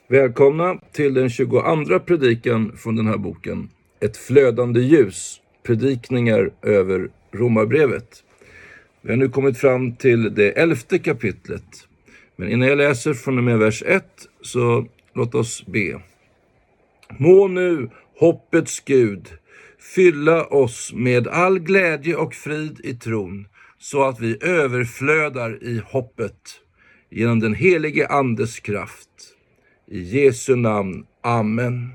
Välkomna till den 22:a predikan från den här boken. Ett flödande ljus, predikningar över Romarbrevet. Vi har nu kommit fram till det 11:e kapitlet. Men innan jag läser från och med vers 1 så låt oss be. Må nu hoppets Gud fylla oss med all glädje och frid i tron, så att vi överflödar i hoppet genom den helige Andes kraft. I Jesu namn. Amen.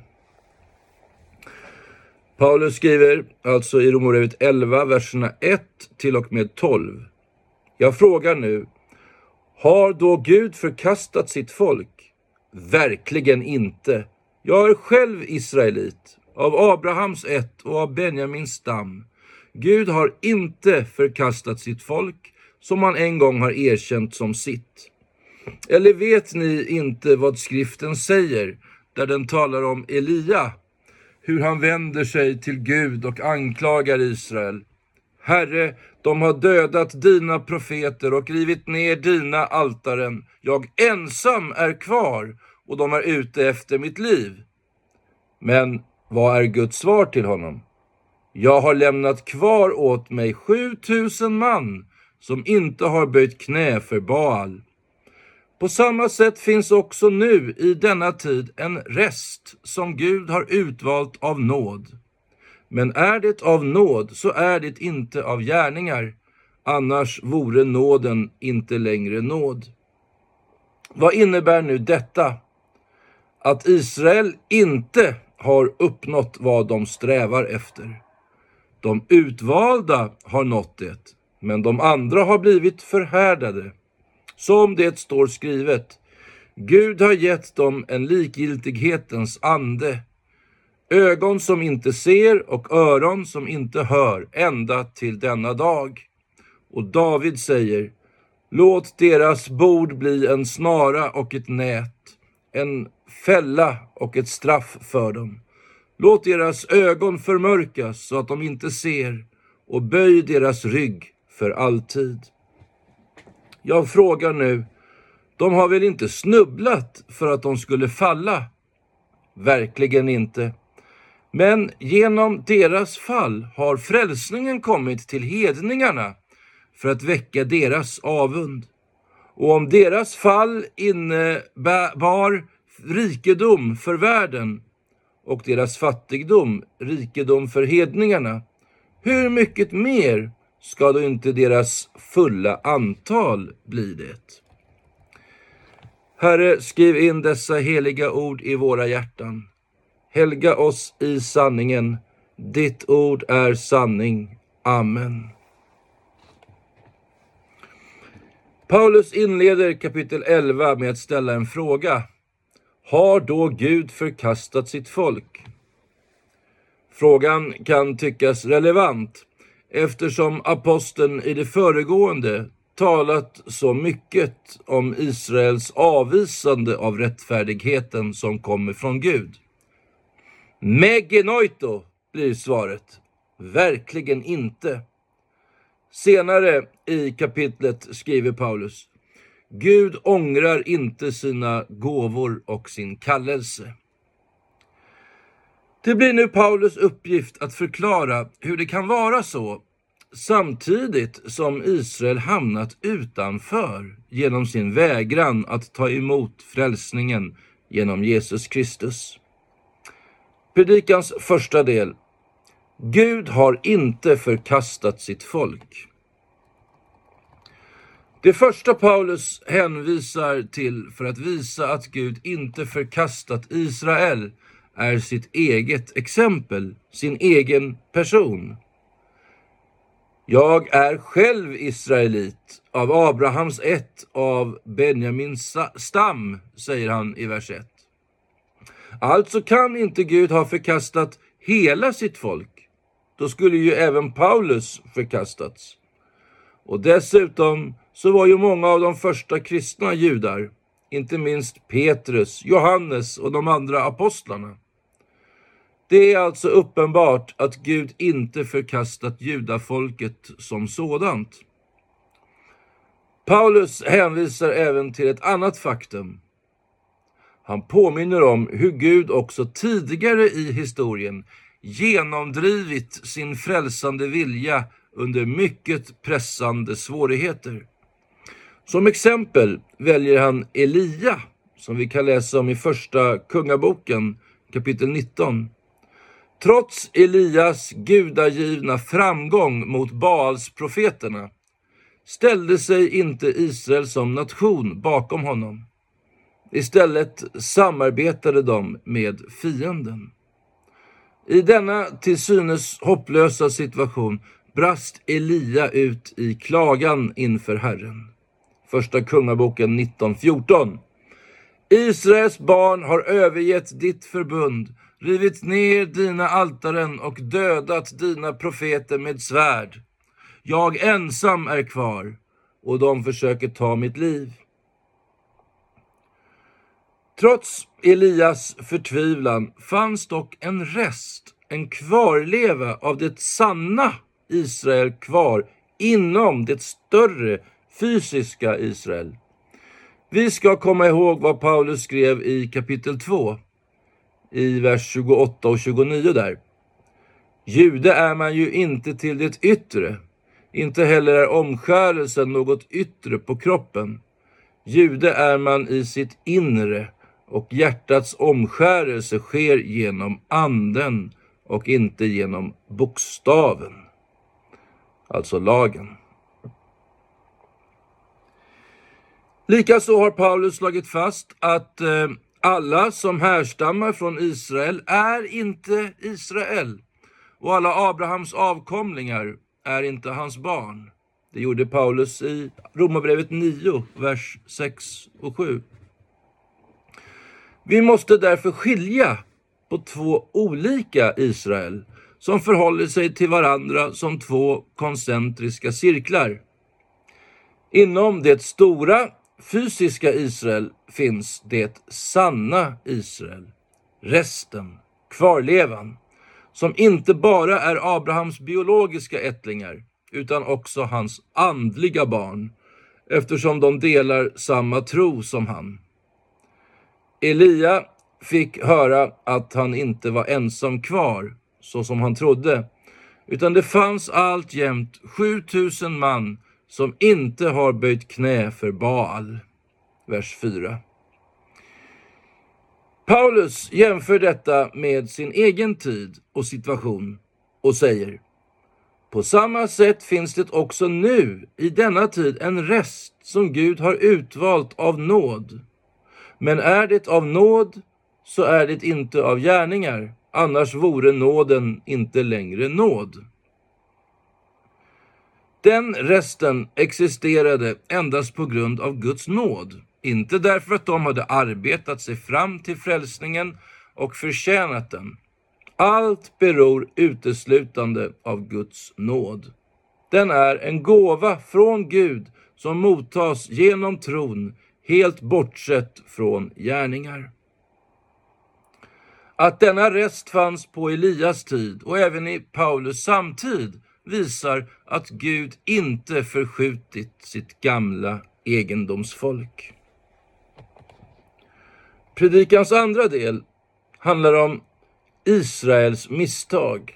Paulus skriver alltså i Romarbrevet 11, verserna 1 till och med 12. Jag frågar nu, har då Gud förkastat sitt folk? Verkligen inte. Jag är själv israelit, av Abrahams ett och av Benjamins stam. Gud har inte förkastat sitt folk, som han en gång har erkänt som sitt. Eller vet ni inte vad skriften säger, där den talar om Elia, hur han vänder sig till Gud och anklagar Israel? Herre, de har dödat dina profeter och rivit ner dina altaren. Jag ensam är kvar och de är ute efter mitt liv. Men vad är Guds svar till honom? Jag har lämnat kvar åt mig 7000 man som inte har böjt knä för Baal. På samma sätt finns också nu i denna tid en rest som Gud har utvalt av nåd. Men är det av nåd så är det inte av gärningar, annars vore nåden inte längre nåd. Vad innebär nu detta? Att Israel inte har uppnått vad de strävar efter. De utvalda har nått det, men de andra har blivit förhärdade. Som det står skrivet, Gud har gett dem en likgiltighetens ande, ögon som inte ser och öron som inte hör ända till denna dag. Och David säger, låt deras bord bli en snara och ett nät, en fälla och ett straff för dem. Låt deras ögon förmörkas så att de inte ser, och böj deras rygg för alltid. Jag frågar nu, de har väl inte snubblat för att de skulle falla? Verkligen inte. Men genom deras fall har frälsningen kommit till hedningarna för att väcka deras avund. Och om deras fall innebar rikedom för världen och deras fattigdom rikedom för hedningarna, hur mycket mer ska då inte deras fulla antal bli det? Herre, skriv in dessa heliga ord i våra hjärtan. Helga oss i sanningen. Ditt ord är sanning. Amen. Paulus inleder kapitel 11 med att ställa en fråga. Har då Gud förkastat sitt folk? Frågan kan tyckas relevant, eftersom aposteln i det föregående talat så mycket om Israels avvisande av rättfärdigheten som kommer från Gud. Megenoito blir svaret. Verkligen inte. Senare i kapitlet skriver Paulus, Gud ångrar inte sina gåvor och sin kallelse. Det blir nu Paulus uppgift att förklara hur det kan vara så, samtidigt som Israel hamnat utanför genom sin vägran att ta emot frälsningen genom Jesus Kristus. Predikans första del. Gud har inte förkastat sitt folk. Det första Paulus hänvisar till för att visa att Gud inte förkastat Israel är sitt eget exempel, sin egen person. Jag är själv israelit, av Abrahams ett, av Benjamins stam, säger han i vers 1. Alltså kan inte Gud ha förkastat hela sitt folk. Då skulle ju även Paulus förkastats. Och dessutom så var ju många av de första kristna judar, inte minst Petrus, Johannes och de andra apostlarna. Det är alltså uppenbart att Gud inte förkastat judafolket som sådant. Paulus hänvisar även till ett annat faktum. Han påminner om hur Gud också tidigare i historien genomdrivit sin frälsande vilja under mycket pressande svårigheter. Som exempel väljer han Elia, som vi kan läsa om i första kungaboken, kapitel 19. Trots Elias gudagivna framgång mot Baals profeterna ställde sig inte Israel som nation bakom honom. Istället samarbetade de med fienden. I denna till synes hopplösa situation brast Elia ut i klagan inför Herren. Första kungaboken 19:14. Israels barn har övergett ditt förbund, rivit ner dina altaren och dödat dina profeter med svärd. Jag ensam är kvar och de försöker ta mitt liv. Trots Elias förtvivlan fanns dock en rest, en kvarleva av det sanna Israel kvar inom det större fysiska Israel. Vi ska komma ihåg vad Paulus skrev i kapitel 2, i vers 28 och 29 där. Jude är man ju inte till det yttre, inte heller är omskärelsen något yttre på kroppen. Jude är man i sitt inre, och hjärtats omskärelse sker genom anden och inte genom bokstaven, alltså lagen. Likaså har Paulus slagit fast att alla som härstammar från Israel är inte Israel, och alla Abrahams avkomlingar är inte hans barn. Det gjorde Paulus i Romarbrevet 9, vers 6 och 7. Vi måste därför skilja på två olika Israel som förhåller sig till varandra som två koncentriska cirklar. Inom det stora fysiska Israel finns det sanna Israel, resten, kvarlevan, som inte bara är Abrahams biologiska ättlingar utan också hans andliga barn, eftersom de delar samma tro som han. Elia fick höra att han inte var ensam kvar, så som han trodde, utan det fanns alltjämt 7000 man som inte har böjt knä för Baal. Vers 4. Paulus jämför detta med sin egen tid och situation och säger: på samma sätt finns det också nu i denna tid en rest som Gud har utvalt av nåd. Men är det av nåd så är det inte av gärningar, annars vore nåden inte längre nåd. Den resten existerade endast på grund av Guds nåd, inte därför att de hade arbetat sig fram till frälsningen och förtjänat den. Allt beror uteslutande av Guds nåd. Den är en gåva från Gud som mottas genom tron, helt bortsett från gärningar. Att denna rest fanns på Elias tid och även i Paulus samtid visar att Gud inte förskjutit sitt gamla egendomsfolk. Predikans andra del handlar om Israels misstag.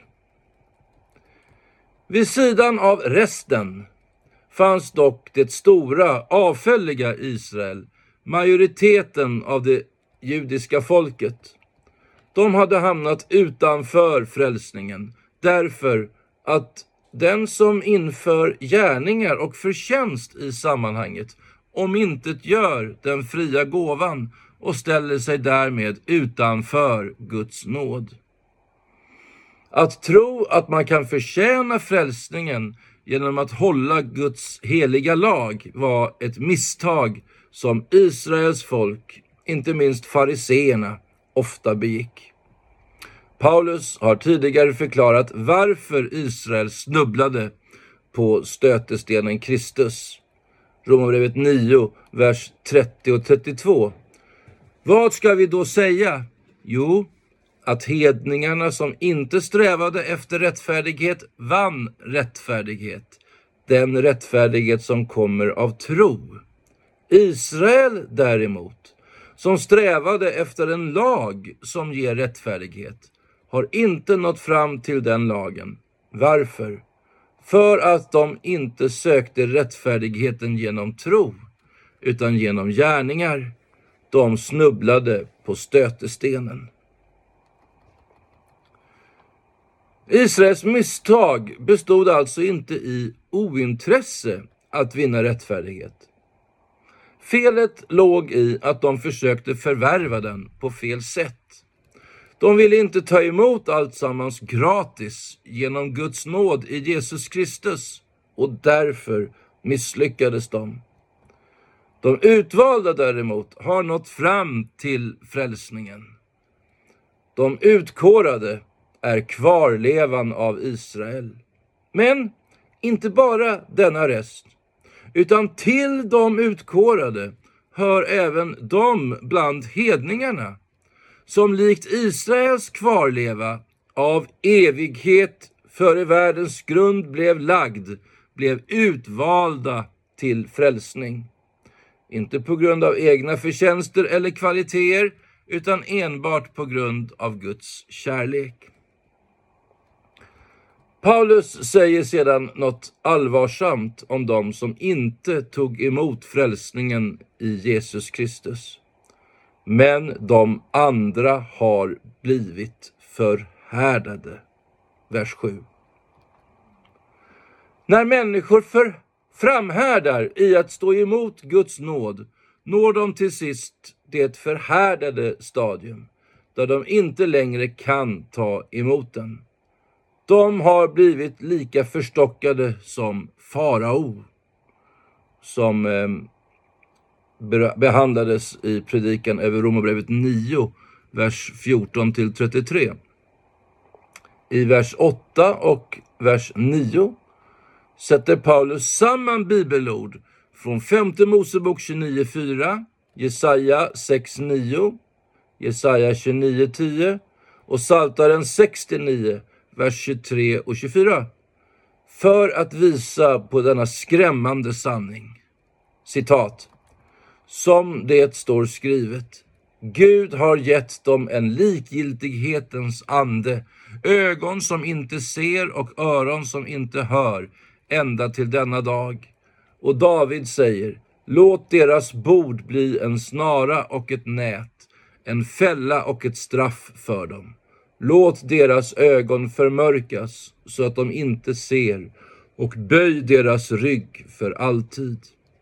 Vid sidan av resten fanns dock det stora, avfälliga Israel, majoriteten av det judiska folket. De hade hamnat utanför frälsningen därför att den som inför gärningar och förtjänst i sammanhanget omintetgör den fria gåvan och ställer sig därmed utanför Guds nåd. Att tro att man kan förtjäna frälsningen genom att hålla Guds heliga lag var ett misstag som Israels folk, inte minst fariseerna, ofta begick. Paulus har tidigare förklarat varför Israel snubblade på stötestenen Kristus. Romarbrevet 9, vers 30 och 32. Vad ska vi då säga? Jo, att hedningarna som inte strävade efter rättfärdighet vann rättfärdighet. Den rättfärdighet som kommer av tro. Israel däremot, som strävade efter en lag som ger rättfärdighet, har inte nått fram till den lagen. Varför? För att de inte sökte rättfärdigheten genom tro, utan genom gärningar. De snubblade på stötestenen. Israels misstag bestod alltså inte i ointresse att vinna rättfärdighet. Felet låg i att de försökte förvärva den på fel sätt. De ville inte ta emot alltsammans gratis genom Guds nåd i Jesus Kristus, och därför misslyckades de. De utvalda däremot har nått fram till frälsningen. De utkårade är kvarlevan av Israel. Men inte bara denna rest, utan till de utkårade hör även de bland hedningarna, som likt Israels kvarleva av evighet före världens grund blev lagd, blev utvalda till frälsning. Inte på grund av egna förtjänster eller kvaliteter, utan enbart på grund av Guds kärlek. Paulus säger sedan något allvarsamt om dem som inte tog emot frälsningen i Jesus Kristus. Men de andra har blivit förhärdade. Vers 7. När människor framhärdar i att stå emot Guds nåd, når de till sist det förhärdade stadium, där de inte längre kan ta emot den. De har blivit lika förstockade som farao, som behandlades i predikan över Romarbrevet 9, vers 14-33. I vers 8 och vers 9 sätter Paulus samman bibelord från 5 Mosebok 29:4, Jesaja 6:9, Jesaja 29:10 och Psaltaren 69, vers 23 och 24, för att visa på denna skrämmande sanning. Citat: som det står skrivet, Gud har gett dem en likgiltighetens ande, ögon som inte ser och öron som inte hör, ända till denna dag. Och David säger, låt deras bord bli en snara och ett nät, en fälla och ett straff för dem. Låt deras ögon förmörkas så att de inte ser, och böj deras rygg för alltid.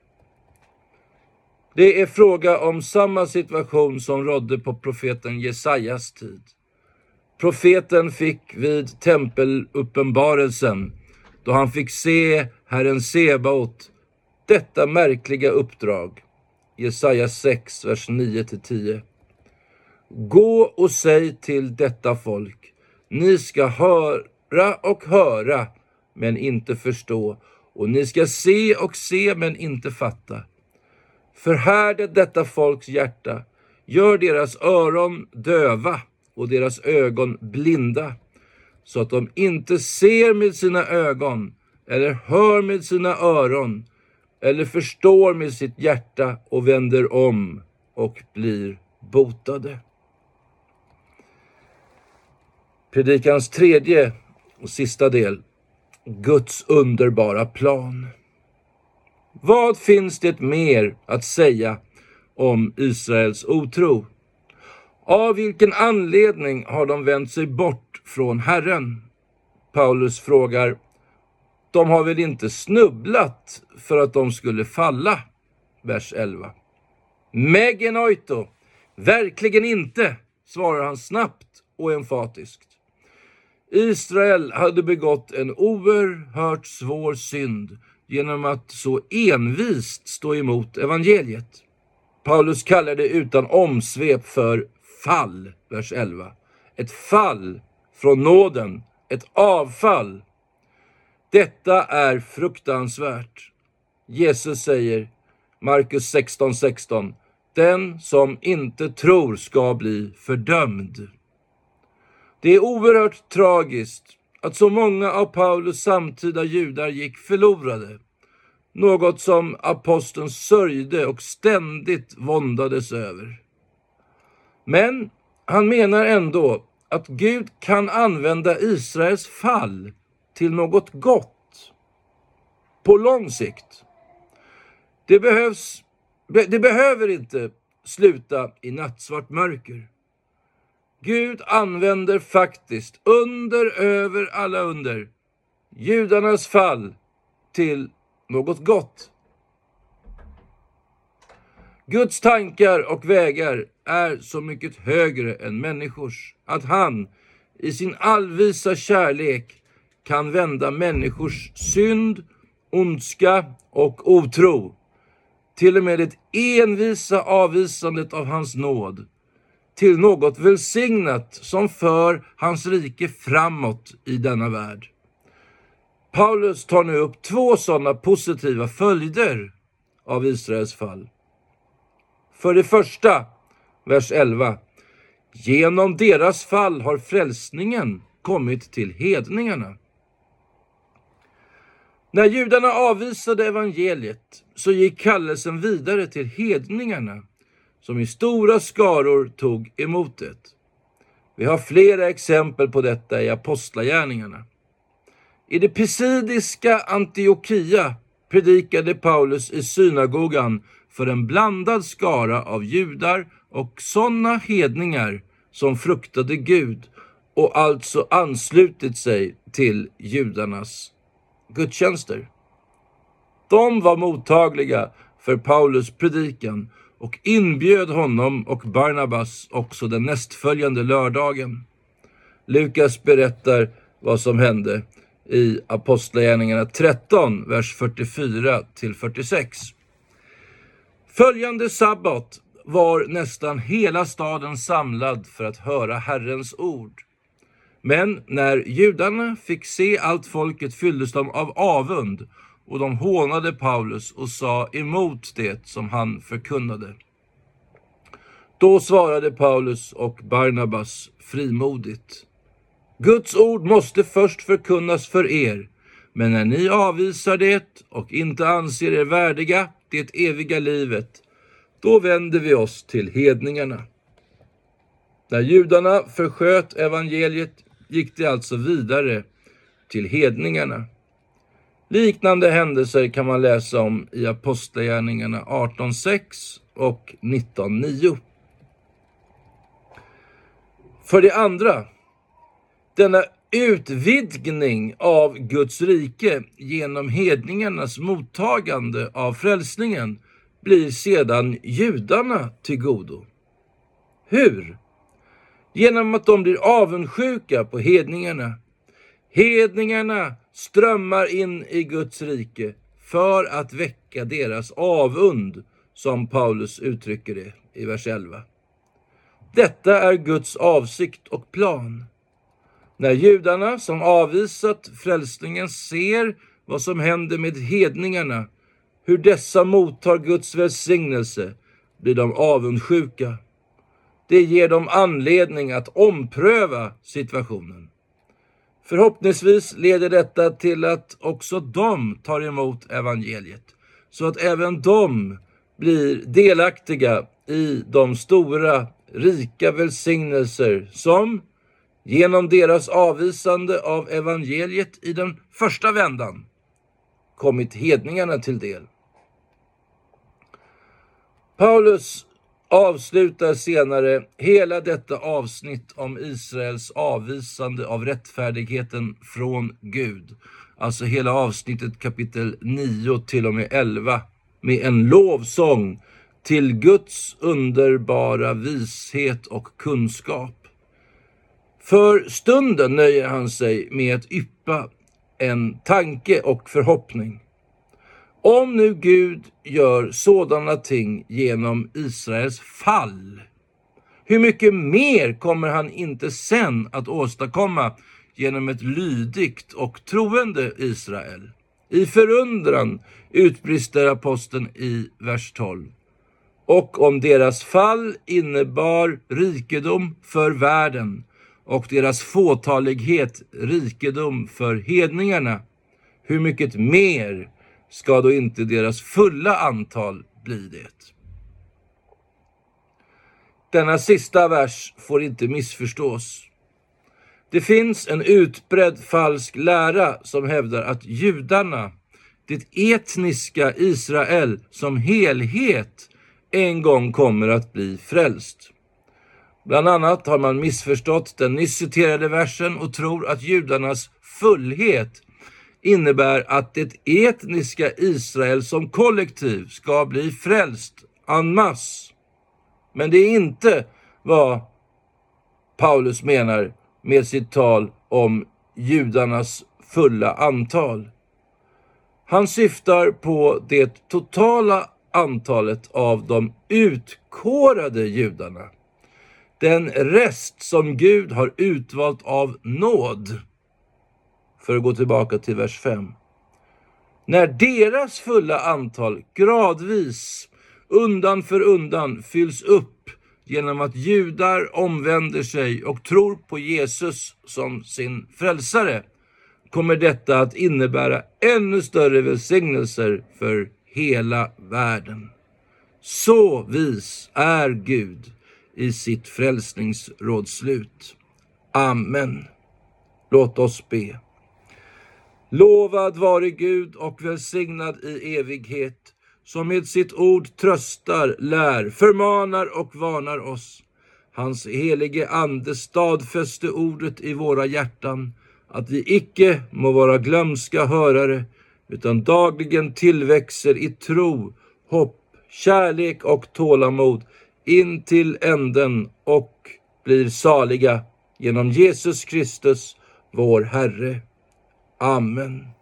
Det är fråga om samma situation som rådde på profeten Jesajas tid. Profeten fick vid tempeluppenbarelsen, då han fick se Herren Sebaot, detta märkliga uppdrag. Jesaja 6, vers 9-10. Gå och säg till detta folk, ni ska höra och höra, men inte förstå, och ni ska se och se, men inte fatta. Förhärda detta folks hjärta, gör deras öron döva och deras ögon blinda, så att de inte ser med sina ögon, eller hör med sina öron, eller förstår med sitt hjärta och vänder om och blir botade. Predikans tredje och sista del, Guds underbara plan. Vad finns det mer att säga om Israels otro? Av vilken anledning har de vänt sig bort från Herren? Paulus frågar, de har väl inte snubblat för att de skulle falla? Vers 11. Megenoito, verkligen inte, svarar han snabbt och emfatiskt. Israel hade begått en oerhört svår synd genom att så envist stå emot evangeliet. Paulus kallar det utan omsvep för fall, vers 11. Ett fall från nåden, ett avfall. Detta är fruktansvärt. Jesus säger, Markus 16:16, den som inte tror ska bli fördömd. Det är oerhört tragiskt att så många av Paulus samtida judar gick förlorade. Något som aposteln sörjde och ständigt våndades över. Men han menar ändå att Gud kan använda Israels fall till något gott på lång sikt. Det behöver inte sluta i nattsvart mörker. Gud använder faktiskt under över alla under judarnas fall till något gott. Guds tankar och vägar är så mycket högre än människors att han i sin allvisa kärlek kan vända människors synd, ondska och otro, till och med det envisa avvisandet av hans nåd, till något välsignat som för hans rike framåt i denna värld. Paulus tar nu upp 2 sådana positiva följder av Israels fall. För det första, vers 11. Genom deras fall har frälsningen kommit till hedningarna. När judarna avvisade evangeliet så gick kallelsen vidare till hedningarna, som i stora skaror tog emot det. Vi har flera exempel på detta i apostlagärningarna. I det pisidiska Antiokia predikade Paulus i synagogan för en blandad skara av judar och sådana hedningar som fruktade Gud och alltså anslutit sig till judarnas gudstjänster. De var mottagliga för Paulus predikan och inbjöd honom och Barnabas också den nästföljande lördagen. Lukas berättar vad som hände i Apostlagärningarna 13, vers 44-46. Följande sabbat var nästan hela staden samlad för att höra Herrens ord. Men när judarna fick se allt folket fylldes de av avund, och de hånade Paulus och sa emot det som han förkunnade. Då svarade Paulus och Barnabas frimodigt: Guds ord måste först förkunnas för er, men när ni avvisar det och inte anser er värdiga det eviga livet, då vänder vi oss till hedningarna. När judarna försköt evangeliet gick det alltså vidare till hedningarna. Liknande händelser kan man läsa om i Apostlagärningarna 18:6 och 19:9. För det andra, denna utvidgning av Guds rike genom hedningarnas mottagande av frälsningen blir sedan judarna till godo. Hur? Genom att de blir avundsjuka på hedningarna. Hedningarna strömmar in i Guds rike för att väcka deras avund, som Paulus uttrycker det i vers 11. Detta är Guds avsikt och plan. När judarna som avvisat frälsningen ser vad som händer med hedningarna, hur dessa mottar Guds välsignelse, blir de avundsjuka. Det ger dem anledning att ompröva situationen. Förhoppningsvis leder detta till att också de tar emot evangeliet, så att även de blir delaktiga i de stora, rika välsignelser som genom deras avvisande av evangeliet i den första vändan kommit hedningarna till del. Paulus avslutar senare hela detta avsnitt om Israels avvisande av rättfärdigheten från Gud, alltså hela avsnittet kapitel 9 till och med 11, med en lovsång till Guds underbara vishet och kunskap. För stunden nöjer han sig med att yppa en tanke och förhoppning. Om nu Gud gör sådana ting genom Israels fall, hur mycket mer kommer han inte sen att åstadkomma genom ett lydigt och troende Israel? I förundran utbrister aposteln i vers 12. Och om deras fall innebar rikedom för världen och deras fåtalighet rikedom för hedningarna, hur mycket mer ska då inte deras fulla antal bli det? Denna sista vers får inte missförstås. Det finns en utbredd falsk lära som hävdar att judarna, det etniska Israel som helhet, en gång kommer att bli frälst. Bland annat har man missförstått den nyss citerade versen och tror att judarnas fullhet innebär att det etniska Israel som kollektiv ska bli frälst en masse. Men det är inte vad Paulus menar med sitt tal om judarnas fulla antal. Han syftar på det totala antalet av de utkårade judarna. Den rest som Gud har utvalt av nåd. För att gå tillbaka till vers 5. När deras fulla antal gradvis, undan för undan, fylls upp genom att judar omvänder sig och tror på Jesus som sin frälsare, kommer detta att innebära ännu större välsignelser för hela världen. Så vis är Gud i sitt frälsningsrådslut. Amen. Låt oss be. Lovad vare Gud och välsignad i evighet, som med sitt ord tröstar, lär, förmanar och varnar oss. Hans helige ande stadfäste ordet i våra hjärtan, att vi icke må vara glömska hörare, utan dagligen tillväxer i tro, hopp, kärlek och tålamod in till änden och blir saliga genom Jesus Kristus, vår Herre. Amen.